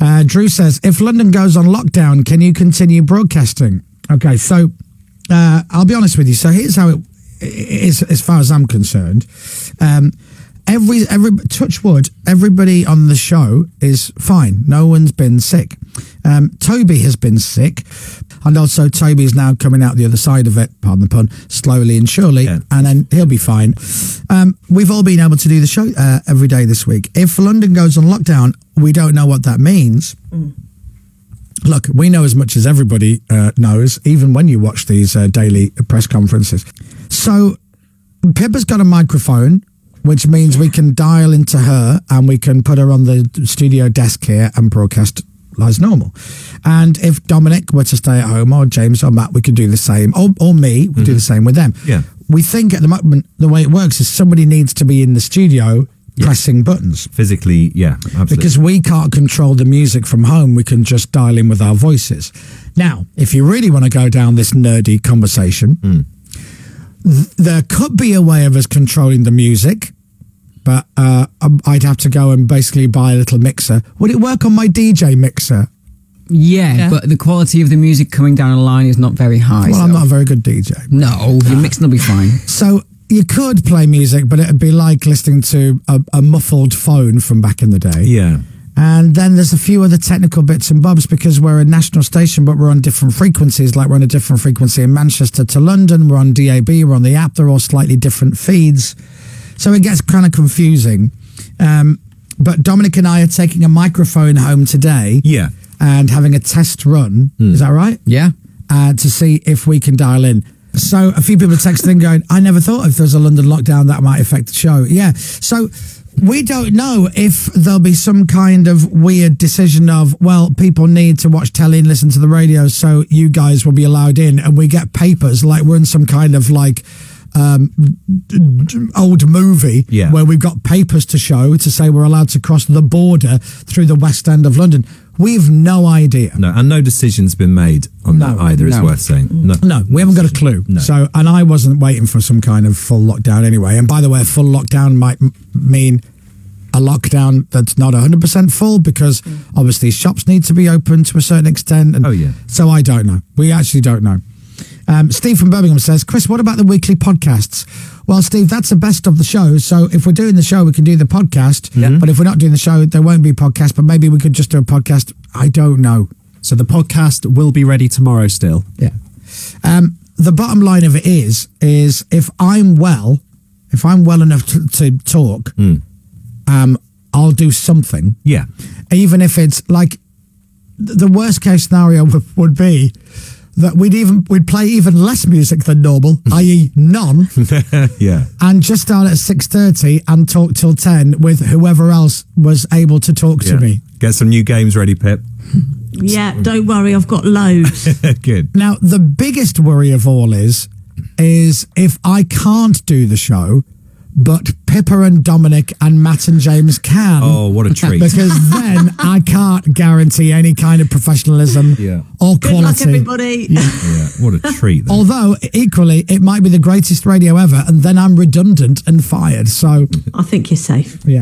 Drew says, if London goes on lockdown, can you continue broadcasting? Okay, so I'll be honest with you. So here's how it is as far as I'm concerned. Every touch wood, everybody on the show is fine. No one's been sick. Toby has been sick, and also Toby is now coming out the other side of it, pardon the pun, slowly and surely, and then he'll be fine. We've all been able to do the show every day this week. If London goes on lockdown, we don't know what that means. Look, we know as much as everybody knows, even when you watch these daily press conferences. So Pippa's got a microphone, which means we can dial into her and we can put her on the studio desk here and broadcast as normal. And if Dominic were to stay at home, or James or Matt, we could do the same, or me, we do the same with them. Yeah. We think at the moment, the way it works is somebody needs to be in the studio pressing buttons. Physically, yeah, absolutely. Because we can't control the music from home, we can just dial in with our voices. Now, if you really want to go down this nerdy conversation, there could be a way of us controlling the music, but I'd have to go and basically buy a little mixer. Would it work on my DJ mixer? Yeah, but the quality of the music coming down the line is not very high. Well, I'm not a very good DJ. No, your mixing will be fine. So you could play music, but it'd be like listening to a muffled phone from back in the day. Yeah. And then there's a few other technical bits and bobs because we're a national station, but we're on different frequencies. Like we're on a different frequency in Manchester to London. We're on DAB, we're on the app. They're all slightly different feeds. So it gets kind of confusing. But Dominic and I are taking a microphone home today. Yeah. And having a test run. Is that right? Yeah. To see if we can dial in. So a few people are texting going, I never thought if there's a London lockdown that might affect the show. Yeah. So we don't know if there'll be some kind of weird decision of, well, people need to watch telly and listen to the radio, so you guys will be allowed in, and we get papers like we're in some kind of like old movie where we've got papers to show to say we're allowed to cross the border through the West End of London. We've no idea. No, and no decision's been made on that either, is worth saying. No, we haven't got a clue. No. So, and I wasn't waiting for some kind of full lockdown anyway. And by the way, a full lockdown might mean a lockdown that's not 100% full because obviously shops need to be open to a certain extent. And so I don't know. We actually don't know. Steve from Birmingham says, Chris, what about the weekly podcasts? Well, Steve, that's the best of the show. So if we're doing the show, we can do the podcast. But if we're not doing the show, there won't be a podcast. But maybe we could just do a podcast. I don't know. So the podcast will be ready tomorrow still. Yeah. The bottom line of it is if I'm well enough to talk, I'll do something. Yeah. Even if it's like the worst case scenario would be that we'd play even less music than normal, i.e. none. Yeah. And just start at 6:30 and talk till 10 with whoever else was able to talk to me. Get some new games ready, Pip. Yeah, don't worry, I've got loads. Good. Now, the biggest worry of all is if I can't do the show, but Pippa and Dominic and Matt and James can. Oh, what a treat. Because then I can't guarantee any kind of professionalism or quality. Good luck, everybody. Yeah, what a treat. Although, equally, it might be the greatest radio ever, and then I'm redundant and fired. So I think you're safe. Yeah.